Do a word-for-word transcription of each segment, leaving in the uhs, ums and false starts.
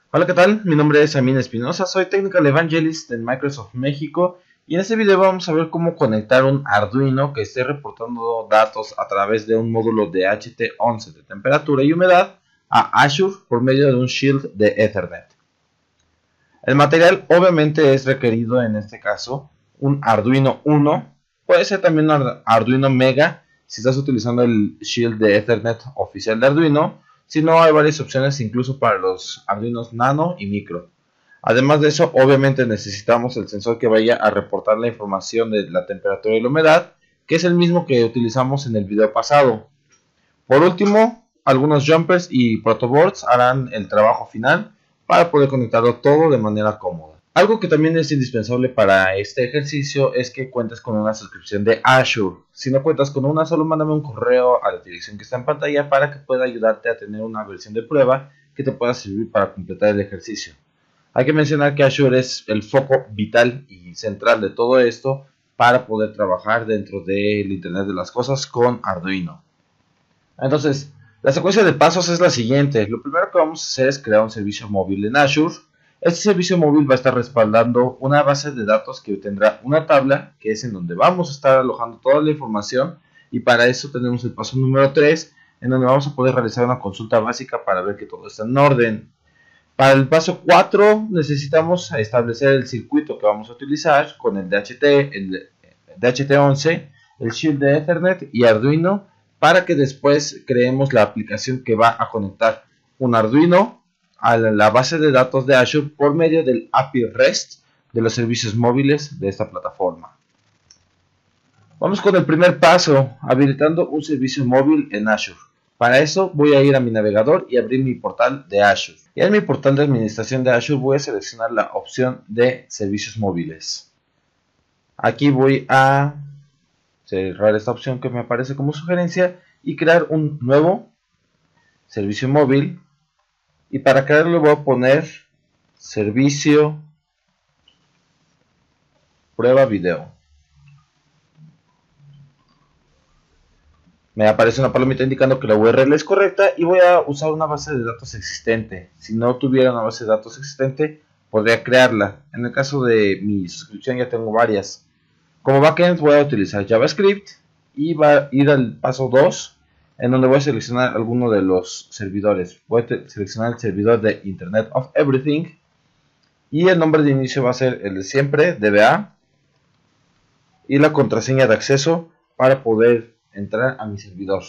Hola, ¿qué tal? Mi nombre es Amin Espinosa, soy Technical Evangelist en Microsoft México y en este video vamos a ver cómo conectar un Arduino que esté reportando datos a través de un módulo de H T once de temperatura y humedad a Azure por medio de un shield de Ethernet. El material obviamente es requerido en este caso un Arduino uno, puede ser también un Arduino Mega si estás utilizando el shield de Ethernet oficial de Arduino. Si no, hay varias opciones incluso para los Arduinos Nano y Micro. Además de eso, obviamente necesitamos el sensor que vaya a reportar la información de la temperatura y la humedad, que es el mismo que utilizamos en el video pasado. Por último, algunos jumpers y protoboards harán el trabajo final para poder conectarlo todo de manera cómoda. Algo que también es indispensable para este ejercicio es que cuentes con una suscripción de Azure. Si no cuentas con una, solo mándame un correo a la dirección que está en pantalla para que pueda ayudarte a tener una versión de prueba que te pueda servir para completar el ejercicio. Hay que mencionar que Azure es el foco vital y central de todo esto para poder trabajar dentro del Internet de las Cosas con Arduino. Entonces, la secuencia de pasos es la siguiente. Lo primero que vamos a hacer es crear un servicio móvil en Azure. Este servicio móvil va a estar respaldando una base de datos que tendrá una tabla, que es en donde vamos a estar alojando toda la información, y para eso tenemos el paso número tres, en donde vamos a poder realizar una consulta básica para ver que todo está en orden. Para el paso cuatro necesitamos establecer el circuito que vamos a utilizar con el D H T, el D H T once, el shield de Ethernet y Arduino, para que después creemos la aplicación que va a conectar un Arduino a la base de datos de Azure por medio del A P I REST de los servicios móviles de esta plataforma. Vamos con el primer paso, habilitando un servicio móvil en Azure. Para eso voy a ir a mi navegador y abrir mi portal de Azure. Y en mi portal de administración de Azure voy a seleccionar la opción de servicios móviles. Aquí voy a cerrar esta opción que me aparece como sugerencia y crear un nuevo servicio móvil. Y para crearlo voy a poner servicio prueba video. Me aparece una palomita indicando que la U R L es correcta y voy a usar una base de datos existente. Si no tuviera una base de datos existente, podría crearla. En el caso de mi suscripción ya tengo varias. Como backend voy a utilizar JavaScript y va a ir al paso dos, en donde voy a seleccionar alguno de los servidores. Voy a seleccionar el servidor de Internet of Everything y el nombre de inicio va a ser el de siempre, D B A, y la contraseña de acceso para poder entrar a mi servidor.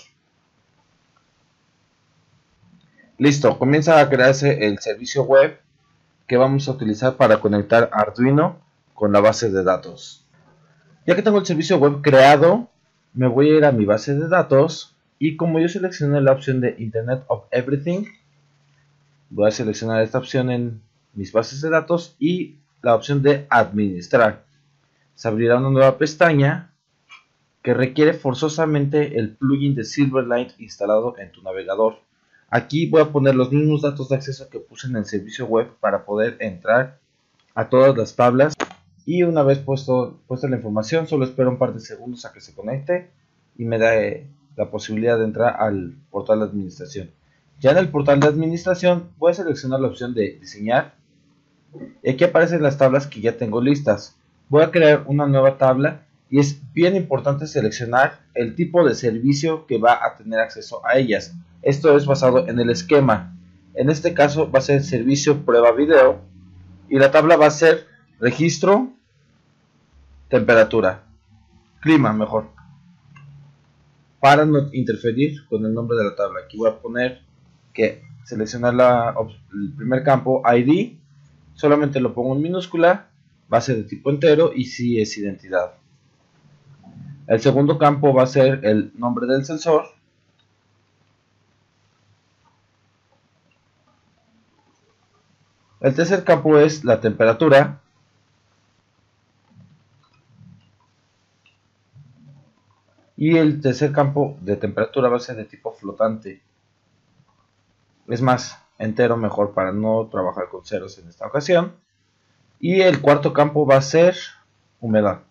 Listo, comienza a crearse el servicio web que vamos a utilizar para conectar Arduino con la base de datos. Ya que tengo el servicio web creado, me voy a ir a mi base de datos y como yo seleccioné la opción de Internet of Everything, voy a seleccionar esta opción en mis bases de datos y la opción de administrar. Se abrirá una nueva pestaña que requiere forzosamente el plugin de Silverlight instalado en tu navegador. Aquí voy a poner los mismos datos de acceso que puse en el servicio web para poder entrar a todas las tablas. Y una vez puesto, puesta la información, solo espero un par de segundos a que se conecte y me da eh, la posibilidad de entrar al portal de administración. Ya en el portal de administración voy a seleccionar la opción de diseñar y aquí aparecen las tablas que ya tengo listas. Voy a crear una nueva tabla y es bien importante seleccionar el tipo de servicio que va a tener acceso a ellas. Esto es basado en el esquema. En este caso va a ser servicio prueba video y la tabla va a ser registro, temperatura, clima mejor, para no interferir con el nombre de la tabla. Aquí voy a poner que seleccionar la, el primer campo I D, solamente lo pongo en minúscula, va a ser de tipo entero y si es identidad. El segundo campo va a ser el nombre del sensor. El tercer campo es la temperatura. Y el tercer campo de temperatura va a ser de tipo flotante. Es más, entero mejor para no trabajar con ceros en esta ocasión. Y el cuarto campo va a ser humedad.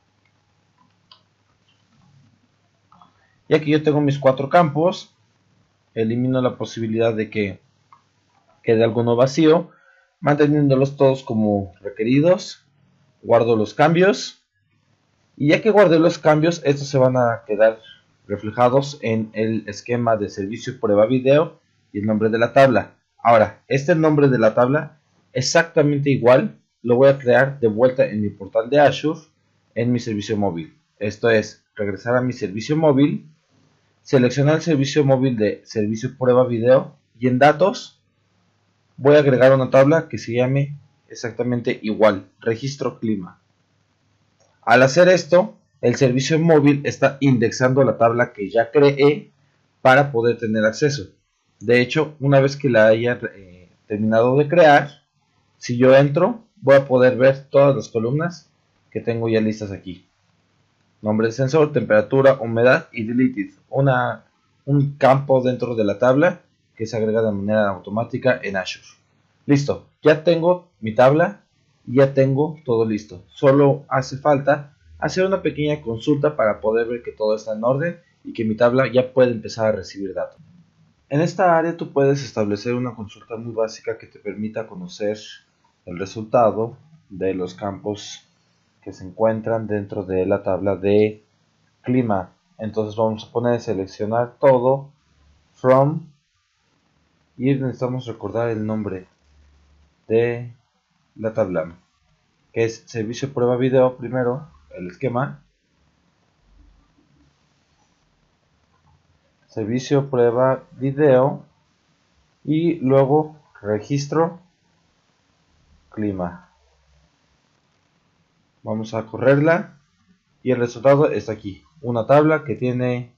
Ya que yo tengo mis cuatro campos, elimino la posibilidad de que quede alguno vacío. manteniéndolos todos como requeridos. Guardo los cambios y ya que guardé los cambios, estos se van a quedar reflejados en el esquema de servicio prueba video y el nombre de la tabla. Ahora, este nombre de la tabla exactamente igual lo voy a crear de vuelta en mi portal de Azure en mi servicio móvil. Esto es, regresar a mi servicio móvil, seleccionar el servicio móvil de servicio prueba video y en datos voy a agregar una tabla que se llame exactamente igual, registro clima. Al hacer esto, el servicio móvil está indexando la tabla que ya creé para poder tener acceso. De hecho, una vez que la haya eh, terminado de crear, si yo entro, voy a poder ver todas las columnas que tengo ya listas aquí. Nombre del sensor, temperatura, humedad y deleted. Una, un campo dentro de la tabla que se agrega de manera automática en Azure. Listo, ya tengo mi tabla y ya tengo todo listo. Solo hace falta hacer una pequeña consulta para poder ver que todo está en orden y que mi tabla ya puede empezar a recibir datos. En esta área tú puedes establecer una consulta muy básica que te permita conocer el resultado de los campos que se encuentran dentro de la tabla de clima. Entonces vamos a poner seleccionar todo from y necesitamos recordar el nombre de la tabla, que es servicio prueba video. Primero el esquema, servicio prueba video y luego registro clima. Vamos a correrla y el resultado está aquí, una tabla que tiene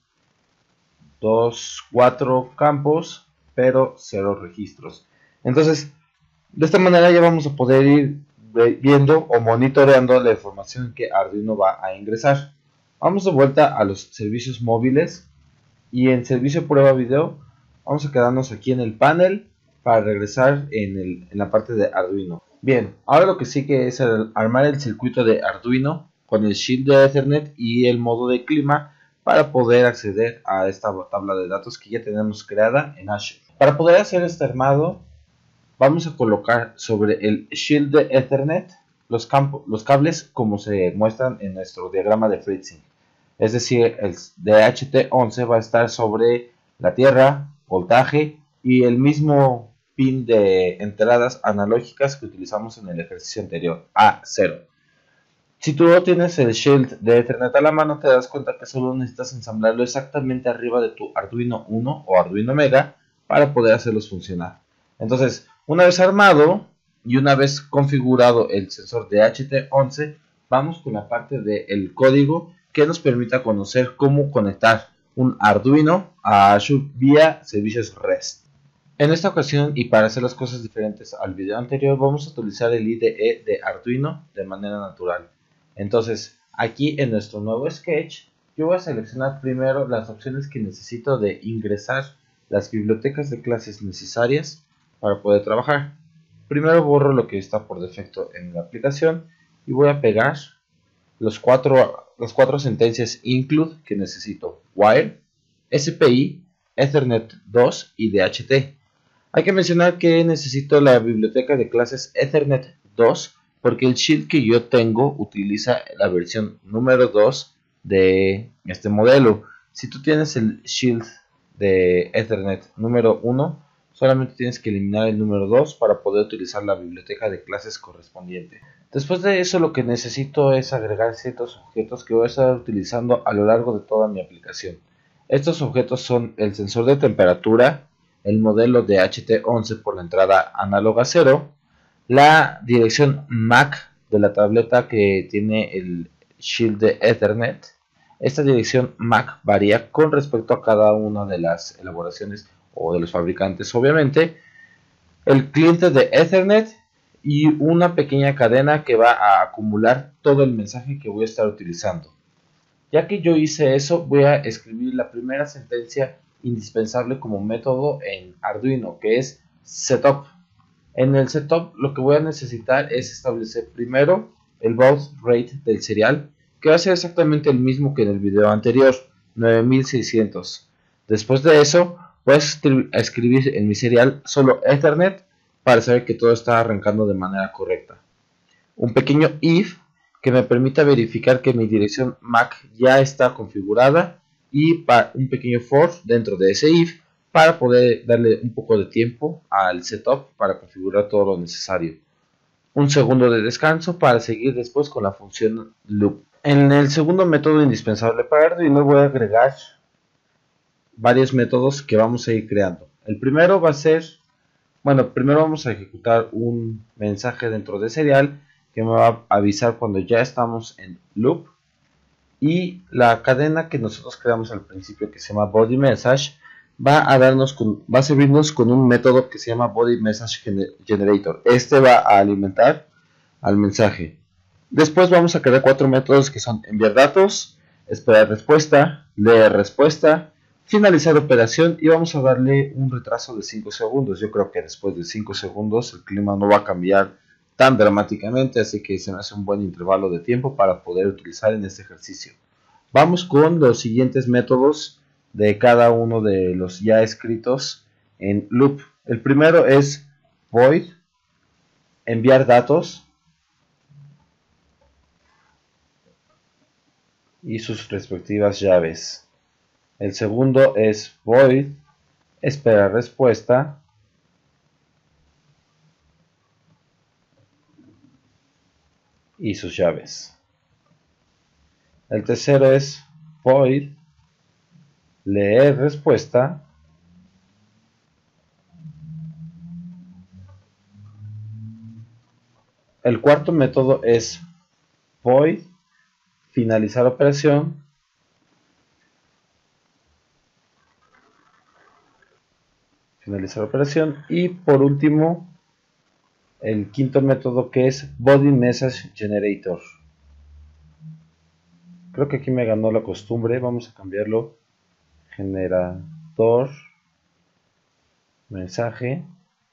dos, cuatro campos pero cero registros. Entonces de esta manera ya vamos a poder ir viendo o monitoreando la información que Arduino va a ingresar. Vamos de vuelta a los servicios móviles y en servicio prueba video vamos a quedarnos aquí en el panel para regresar en, el, en la parte de Arduino. Bien, ahora lo que sigue es el, armar el circuito de Arduino con el shield de Ethernet y el modo de clima para poder acceder a esta tabla de datos que ya tenemos creada en Azure. Para poder hacer este armado, vamos a colocar sobre el shield de Ethernet los, campos, los cables como se muestran en nuestro diagrama de FreeSync. Es decir, el D H T once va a estar sobre la tierra, voltaje y el mismo pin de entradas analógicas que utilizamos en el ejercicio anterior, A cero. Si tú no tienes el shield de Ethernet a la mano, te das cuenta que solo necesitas ensamblarlo exactamente arriba de tu Arduino uno o Arduino Mega para poder hacerlos funcionar. Entonces, una vez armado y una vez configurado el sensor D H T once, vamos con la parte del código que nos permita conocer cómo conectar un Arduino a Azure vía servicios REST. En esta ocasión y para hacer las cosas diferentes al video anterior, vamos a utilizar el I D E de Arduino de manera natural. Entonces, aquí en nuestro nuevo sketch, yo voy a seleccionar primero las opciones que necesito de ingresar las bibliotecas de clases necesarias para poder trabajar. Primero borro lo que está por defecto en la aplicación y voy a pegar los cuatro, las cuatro sentencias include que necesito: Wire, S P I, Ethernet dos y D H T. Hay que mencionar que necesito la biblioteca de clases Ethernet dos porque el shield que yo tengo utiliza la versión número dos de este modelo. Si tú tienes el shield de Ethernet número uno, solamente tienes que eliminar el número dos para poder utilizar la biblioteca de clases correspondiente. Después de eso, lo que necesito es agregar ciertos objetos que voy a estar utilizando a lo largo de toda mi aplicación. Estos objetos son el sensor de temperatura, el modelo de D H T once por la entrada análoga cero, la dirección M A C de la tableta que tiene el shield de Ethernet. Esta dirección M A C varía con respecto a cada una de las elaboraciones o de los fabricantes, obviamente. El cliente de Ethernet y una pequeña cadena que va a acumular todo el mensaje que voy a estar utilizando. Ya que yo hice eso, voy a escribir la primera sentencia indispensable como método en Arduino, que es setup. En el setup lo que voy a necesitar es establecer primero el baud rate del serial, que va a ser exactamente el mismo que en el video anterior, nueve mil seiscientos. Después de eso, voy a escribir en mi serial solo Ethernet para saber que todo está arrancando de manera correcta. Un pequeño if que me permita verificar que mi dirección M A C ya está configurada, y un pequeño for dentro de ese if para poder darle un poco de tiempo al setup para configurar todo lo necesario. Un segundo de descanso para seguir después con la función loop. En el segundo método indispensable para Arduino voy a agregar varios métodos que vamos a ir creando. El primero va a ser, bueno, primero vamos a ejecutar un mensaje dentro de serial que me va a avisar cuando ya estamos en loop, y la cadena que nosotros creamos al principio, que se llama body message, va a darnos con, va a servirnos con un método que se llama body message generator. Este va a alimentar al mensaje. Después vamos a crear cuatro métodos que son enviar datos, esperar respuesta, leer respuesta, finalizar operación, y vamos a darle un retraso de cinco segundos. Yo creo que después de cinco segundos el clima no va a cambiar tan dramáticamente, así que se me hace un buen intervalo de tiempo para poder utilizar en este ejercicio. Vamos con los siguientes métodos de cada uno de los ya escritos en loop. El primero es void enviar datos y sus respectivas llaves. El segundo es void esperar respuesta y sus llaves. El tercero es void leer respuesta el cuarto método es void finalizar operación finalizar operación y por último el quinto método, que es body message generator. Creo que aquí me ganó la costumbre, vamos a cambiarlo. Generador mensaje,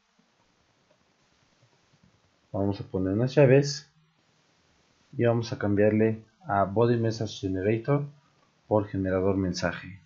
vamos a poner unas llaves y vamos a cambiarle a body message generator por generador mensaje.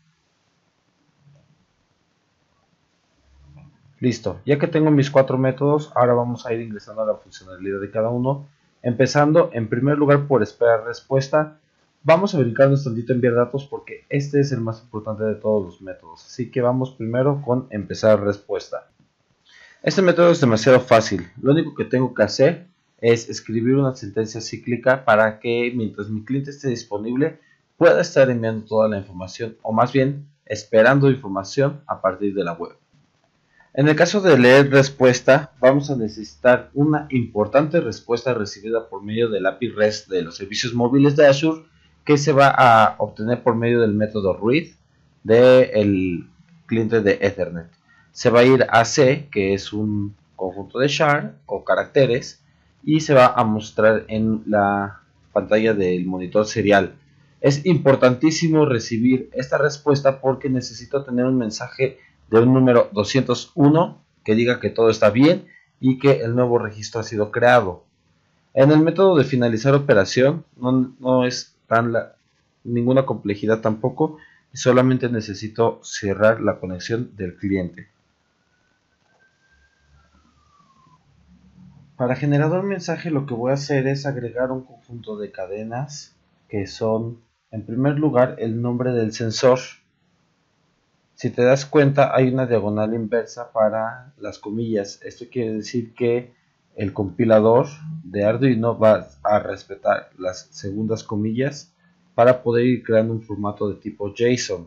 Listo, ya que tengo mis cuatro métodos, ahora vamos a ir ingresando a la funcionalidad de cada uno, empezando en primer lugar por esperar respuesta. Vamos a brincarnos tantito enviar datos porque este es el más importante de todos los métodos, así que vamos primero con empezar respuesta. Este método es demasiado fácil, lo único que tengo que hacer es escribir una sentencia cíclica para que mientras mi cliente esté disponible pueda estar enviando toda la información, o más bien esperando información a partir de la web. En el caso de leer respuesta, vamos a necesitar una importante respuesta recibida por medio del A P I REST de los servicios móviles de Azure, que se va a obtener por medio del método read del cliente de Ethernet. Se va a ir a C, que es un conjunto de char o caracteres, y se va a mostrar en la pantalla del monitor serial. Es importantísimo recibir esta respuesta porque necesito tener un mensaje de un número doscientos uno que diga que todo está bien y que el nuevo registro ha sido creado. En el método de finalizar operación no, no es tan la, ninguna complejidad tampoco, y solamente necesito cerrar la conexión del cliente. Para generador mensaje lo que voy a hacer es agregar un conjunto de cadenas que son, en primer lugar, el nombre del sensor. Si te das cuenta, hay una diagonal inversa para las comillas. Esto quiere decir que el compilador de Arduino va a respetar las segundas comillas para poder ir creando un formato de tipo JSON.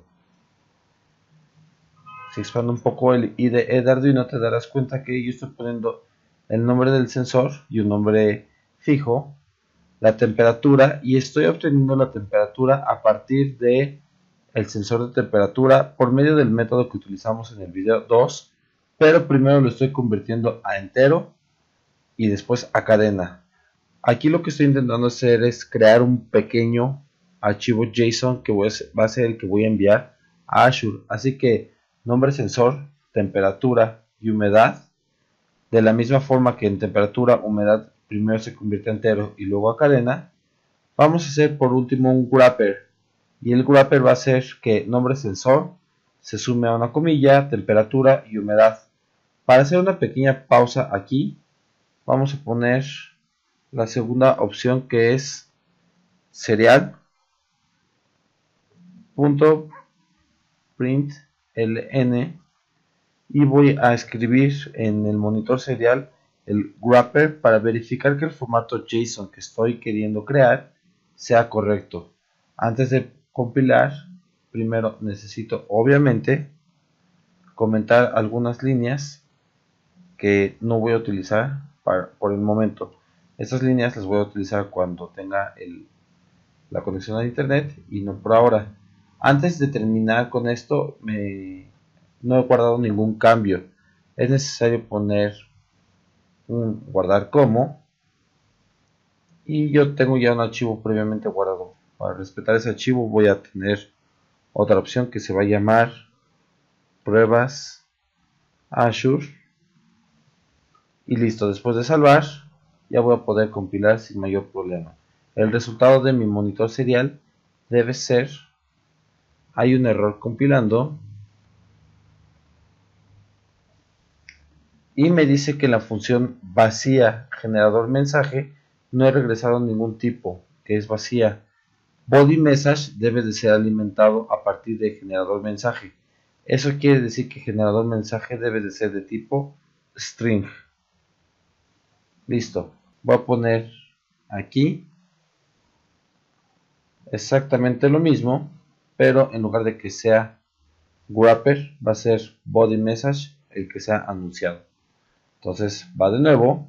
Si expando un poco el I D E de Arduino, te darás cuenta que yo estoy poniendo el nombre del sensor y un nombre fijo, la temperatura, y estoy obteniendo la temperatura a partir de el sensor de temperatura por medio del método que utilizamos en el video dos, pero primero lo estoy convirtiendo a entero y después a cadena. Aquí lo que estoy intentando hacer es crear un pequeño archivo JSON que voy a, va a ser el que voy a enviar a Azure. Así que nombre sensor, temperatura y humedad, de la misma forma que en temperatura, humedad primero se convierte a entero y luego a cadena, vamos a hacer por último un wrapper. Y el wrapper va a ser que nombre sensor se sume a una comilla, temperatura y humedad. Para hacer una pequeña pausa aquí, vamos a poner la segunda opción, que es serial punto println, y voy a escribir en el monitor serial el wrapper para verificar que el formato JSON que estoy queriendo crear sea correcto. Antes de compilar, primero necesito obviamente comentar algunas líneas que no voy a utilizar para, por el momento. Estas líneas las voy a utilizar cuando tenga el, la conexión a internet y no por ahora. Antes de terminar con esto, me, no he guardado ningún cambio. Es necesario poner un guardar como, y yo tengo ya un archivo previamente guardado. Para respetar ese archivo voy a tener otra opción que se va a llamar pruebas Azure, y listo. Después de salvar, ya voy a poder compilar sin mayor problema. El resultado de mi monitor serial debe ser: hay un error compilando, y me dice que la función vacía generador mensaje no he regresado ningún tipo, que es vacía. Body message debe de ser alimentado a partir de generador mensaje. Eso quiere decir que generador mensaje debe de ser de tipo string. Listo. Voy a poner aquí exactamente lo mismo, pero en lugar de que sea wrapper, va a ser body message el que sea anunciado. Entonces va de nuevo,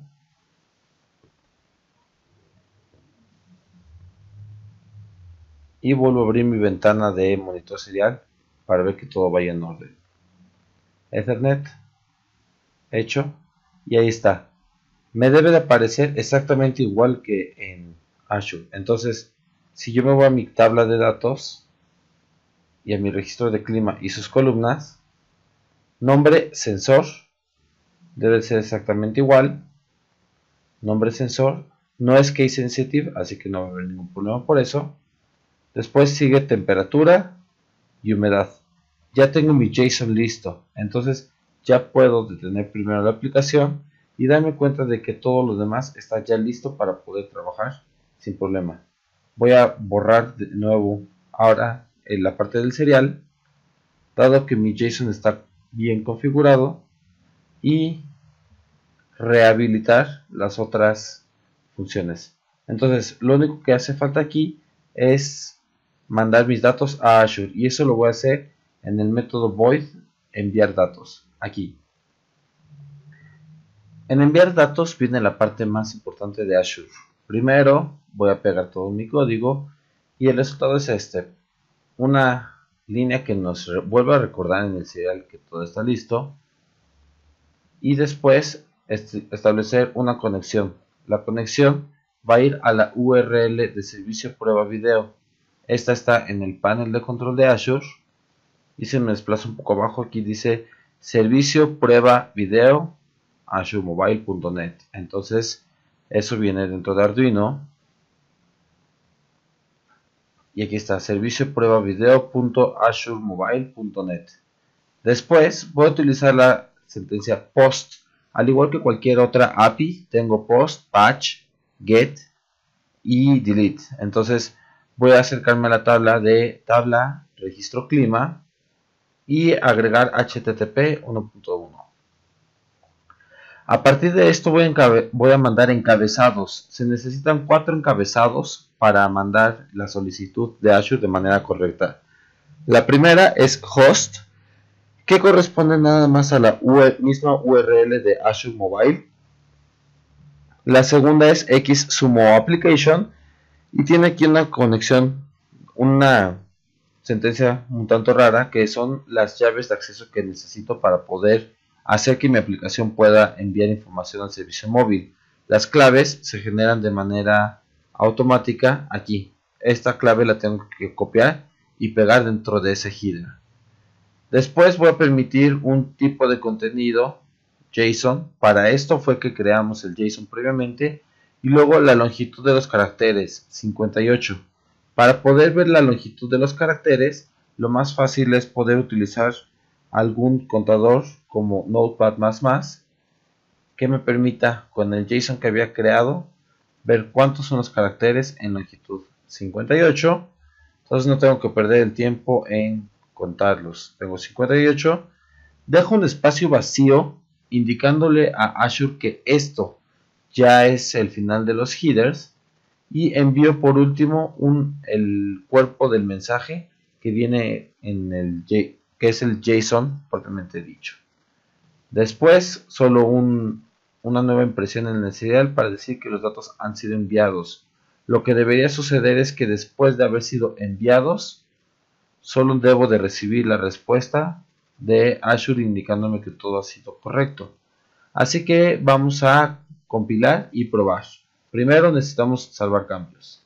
y vuelvo a abrir mi ventana de monitor serial para ver que todo vaya en orden. Ethernet hecho, y ahí está. Me debe de aparecer exactamente igual que en Azure. Entonces, si yo me voy a mi tabla de datos y a mi registro de clima y sus columnas, nombre sensor debe ser exactamente igual. Nombre sensor no es case sensitive, así que no va a haber ningún problema por eso. Después sigue temperatura y humedad. Ya tengo mi JSON listo, entonces ya puedo detener primero la aplicación y darme cuenta de que todo lo demás está ya listo para poder trabajar sin problema. Voy a borrar de nuevo ahora en la parte del serial, dado que mi JSON está bien configurado, y rehabilitar las otras funciones. Entonces lo único que hace falta aquí es mandar mis datos a Azure, y eso lo voy a hacer en el método void enviar datos. Aquí en enviar datos viene la parte más importante de Azure. Primero voy a pegar todo mi código y el resultado es este: una línea que nos vuelve a recordar en el serial que todo está listo, y después establecer una conexión. La conexión va a ir a la U R L de servicio prueba video. Esta está en el panel de control de Azure, y se me desplaza un poco abajo. Aquí dice servicio prueba video azure mobile punto net. Entonces eso viene dentro de Arduino, y aquí está servicio prueba video punto azure mobile punto net. Después voy a utilizar la sentencia post. Al igual que cualquier otra A P I, tengo post, patch, get y delete. Entonces voy a acercarme a la tabla de tabla registro clima y agregar H T T P uno punto uno. A partir de esto voy a, voy a mandar encabezados. Se necesitan cuatro encabezados para mandar la solicitud de Azure de manera correcta. La primera es host, que corresponde nada más a la misma U R L de Azure Mobile. La segunda es xsumo application, y tiene aquí una conexión, una sentencia un tanto rara, que son las llaves de acceso que necesito para poder hacer que mi aplicación pueda enviar información al servicio móvil. Las claves se generan de manera automática aquí. Esta clave la tengo que copiar y pegar dentro de ese header. Después voy a permitir un tipo de contenido JSON. Para esto fue que creamos el JSON previamente. Y luego la longitud de los caracteres, cincuenta y ocho. Para poder ver la longitud de los caracteres, lo más fácil es poder utilizar algún contador como Notepad más más que me permita con el JSON que había creado ver cuántos son los caracteres en longitud cincuenta y ocho. Entonces no tengo que perder el tiempo en contarlos. Tengo cincuenta y ocho. Dejo un espacio vacío indicándole a Azure que esto ya es el final de los headers. Y envío por último un, el cuerpo del mensaje que viene en el que es el JSON propiamente dicho. Después solo un, una nueva impresión en el serial para decir que los datos han sido enviados. Lo que debería suceder es que después de haber sido enviados, solo debo de recibir la respuesta de Azure indicándome que todo ha sido correcto. Así que vamos a compilar y probar. Primero necesitamos salvar cambios.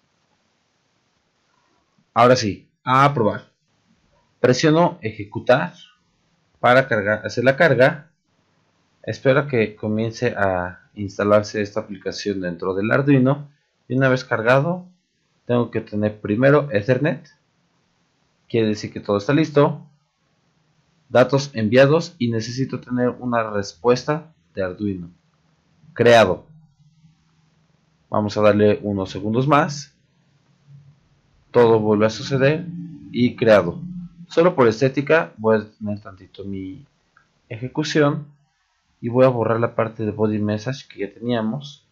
Ahora sí, a probar. Presiono ejecutar para cargar, hacer la carga. Espero que comience a instalarse esta aplicación dentro del Arduino. Y una vez cargado, tengo que tener primero Ethernet. Quiere decir que todo está listo. Datos enviados y necesito tener una respuesta de Arduino. Creado. Vamos a darle unos segundos más. Todo vuelve a suceder y creado. Solo por estética voy a detener tantito mi ejecución y voy a borrar la parte de body message que ya teníamos,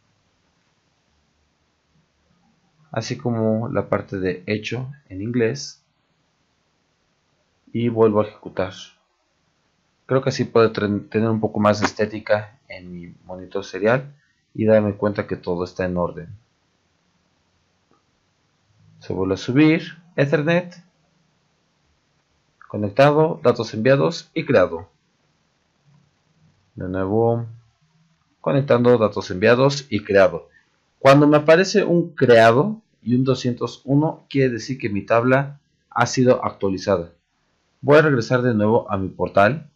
así como la parte de hecho en inglés, y vuelvo a ejecutar. Creo que así puedo tener un poco más de estética en mi monitor serial y darme cuenta que todo está en orden. Se vuelve a subir, Ethernet, conectado, datos enviados y creado. De nuevo, conectando, datos enviados y creado. Cuando me aparece un creado y un doscientos uno, quiere decir que mi tabla ha sido actualizada. Voy a regresar de nuevo a mi portal.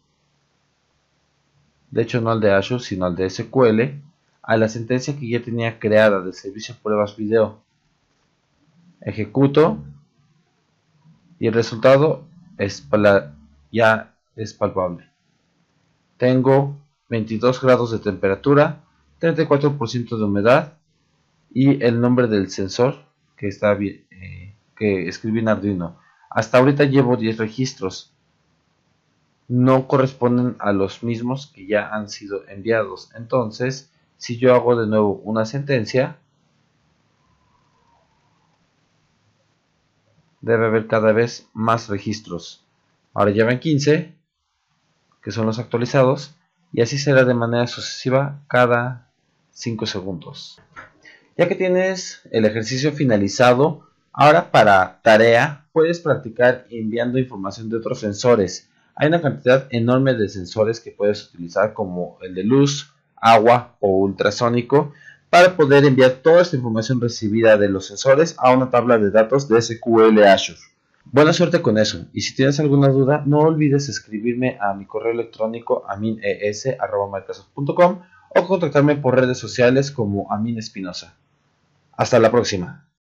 De hecho, no al de Azure, sino al de S Q L, a la sentencia que ya tenía creada de servicio pruebas video. Ejecuto y el resultado es ya es palpable. Tengo veintidós grados de temperatura, treinta y cuatro por ciento de humedad y el nombre del sensor que está bien, eh, que escribí en Arduino. Hasta ahorita llevo diez registros. No corresponden a los mismos que ya han sido enviados. Entonces, si yo hago de nuevo una sentencia, debe haber cada vez más registros. Ahora ya ven quince, que son los actualizados, y así será de manera sucesiva cada cinco segundos. Ya que tienes el ejercicio finalizado, ahora para tarea puedes practicar enviando información de otros sensores. Hay una cantidad enorme de sensores que puedes utilizar, como el de luz, agua o ultrasónico, para poder enviar toda esta información recibida de los sensores a una tabla de datos de S Q L Azure. Buena suerte con eso, y si tienes alguna duda no olvides escribirme a mi correo electrónico amines arroba microsoft punto com o contactarme por redes sociales como Amin Espinosa. Hasta la próxima.